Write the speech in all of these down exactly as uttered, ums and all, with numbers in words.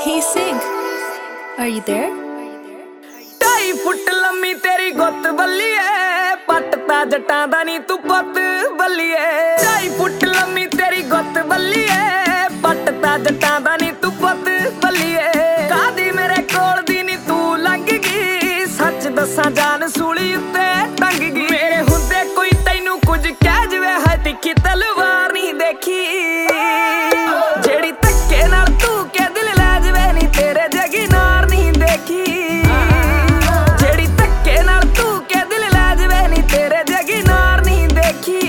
Hey Sig, are you there? ਢਾਈ ਫੁੱਟ ਲੰਮੀ ਤੇਰੀ ਗੁੱਤ ਬੱਲੀਏ, ਪੱਟ ਤਾਂ ਜੱਟਾਂ ਦਾ ਨੀ ਤੂੰ ਪੁੱਤ ਬੱਲੀਏ। ਢਾਈ ਫੁੱਟ ਲੰਮੀ ਤੇਰੀ ਗੁੱਤ ਬੱਲੀਏ, ਪੱਟ ਤਾਂ ਜੱਟਾਂ ਦਾ ਨੀ ਤੂੰ ਪੁੱਤ ਬੱਲੀਏ। ਕਾਦੀ ਮੇਰੇ ਕੋਲ ਦੀ ਨੀ ਤੂੰ ਲੰਘ ਗਈ, ਸੱਚ ਦੱਸਾਂ ਜਾਨ ਸੂਲੀ ਉੱਤੇ ਟੰਗ ਗਈ। ਮੇਰੇ ਹੁੰਦੇ ਕੋਈ ਤੈਨੂੰ ਕੁਝ ਕਹਿ ਜਵੇ, ਹੈ ਤਿੱਖੀ ਤਲਵਾਰ ਨੀ ਦੇਖੀ ਜਿਹੜੀ ਧੱਕੇ ਨਾਲ ਤੂੰ ਕੇ ਦਿਲ ਲੈ ਜਵੇ, ਨੀ ਤੇਰੇ ਜਗੀ ਨਾਰ ਨੀ ਦੇਖੀ। ਜਿਹੜੀ ਧੱਕੇ ਨਾਲ ਤੂੰ ਕੇ ਦਿਲ ਲੈ ਜਵੇ, ਨੀ ਤੇਰੇ ਜਗੀ ਨਾਰ ਨੀ ਦੇਖੀ।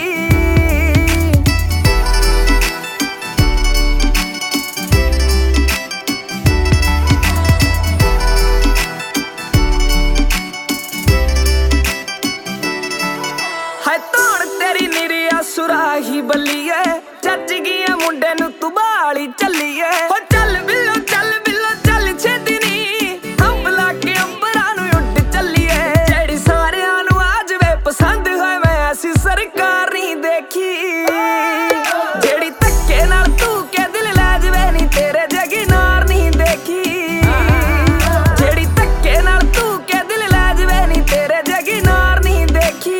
ਹਾਏ ਧੌਣ ਤੇਰੀ ਨਿਰੀਆ ਸੁਰਾਹੀ ਬੱਲੀਏ, ਚੱਜ ਗਿਆ ਮੁੰਡੇ ਨੂੰ ਤੂੰ ਬਾਲੀ ਚੱਲੀਏ। ਹੋ ਚੱਲ ਬਿੱਲੋ ਚੱਲ ਬਿੱਲੋ ਚੱਲ ਛੇਤੀ ਨੀ, ਅੰਬ ਲਾ ਕੇ ਅੰਬਰਾਂ ਨੂੰ ਉੱਡ ਚੱਲੀਏ। ਜਿਹੜੀ ਸਾਰਿਆਂ ਨੂੰ ਆ ਜਵੇ ਪਸੰਦ ਹੋਏ, ਮੈਂ ਐਸੀ ਸਰਕਾਰ ਨੀ ਦੇਖੀ। ਜਿਹੜੀ ਧੱਕੇ ਨਾਲ ਤੂੰ ਕੇ ਦਿਲ ਲੈ ਜਵੇ, ਨੀ ਤੇਰੇ ਜਗੀ ਨਾਰ ਨੀ ਦੇਖੀ। ਜਿਹੜੀ ਧੱਕੇ ਨਾਲ ਤੂੰ ਕੇ ਦਿਲ ਲੈ ਜਵੇ, ਨੀ ਤੇਰੇ ਜਗੀ ਨਾਰ ਨੀ ਦੇਖੀ।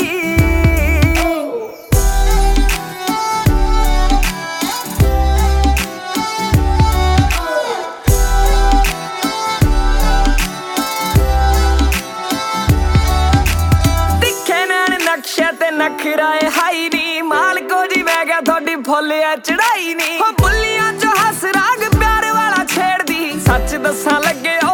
ਨਕਸ਼ੇ ਤੇ ਨਖਰਾ ਏ ਹਾਈ ਨੀ, ਮਾਲਕੋ ਜੀ ਮੈਂ ਕਿਹਾ ਤੁਹਾਡੀ ਫੁੱਲ ਆ ਚੜਾਈ ਨੀ। ਹੋ ਬੁੱਲੀਆਂ ਚੋਂ ਹੱਸ ਰਾਗ ਪਿਆਰ ਵਾਲਾ ਛੇੜਦੀ, ਸੱਚ ਦੱਸਾਂ ਲੱਗੇ